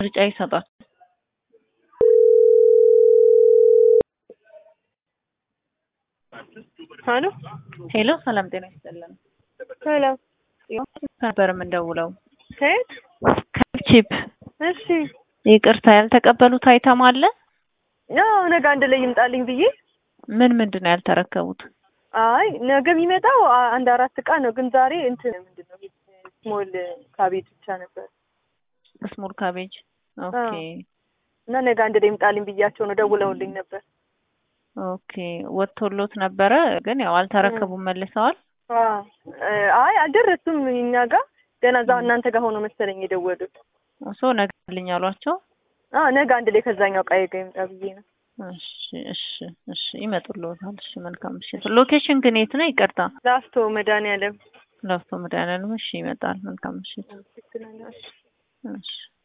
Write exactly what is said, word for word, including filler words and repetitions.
ምርጫ ይሰጣል። ሃሎ ሄሎ ሰላም ጤና ይስጥልን። ሰላም ነበር የምንደውለው ከየት? ከቺፕ። እሺ ይቅርታ ያልተቀበሉት አይተም አለ? ያው ነገ አንድ ላይ ይምጣልኝ ብዬ። ምን ምንድን ነው ያልተረከቡት? አይ ነገ የሚመጣው አንድ አራት ዕቃ ነው፣ ግን ዛሬ እንትን ምንድነው ስሞል ካቤጅ ብቻ ነበር። ስሞል ካቤጅ ኦኬ። እና ነገ አንድ ላይ ይምጣልኝ ብያቸው ነው፣ ደውለውልኝ ነበር። ኦኬ ወጥቶሎት ነበረ፣ ግን ያው አልተረከቡም መልሰዋል። አይ አልደረሱም እኛ ጋር ገና እዛው እናንተ ጋር ሆኖ መሰለኝ የደወሉት። ሶ ነገ ልኝ አሏቸው። አዎ ነገ አንድ ላይ ከዛኛው ዕቃ ጋር ይምጣ ብዬ ነው። እሺ እሺ እሺ ይመጡልዎታል። እሺ መልካም ምሽት። ሎኬሽን ግን የት ነው? ይቅርታ ላፍቶ መድኃኒዓለም። ላፍቶ መድኃኒዓለም። እሺ ይመጣል። መልካም ምሽት። ትክክል ነው። እሺ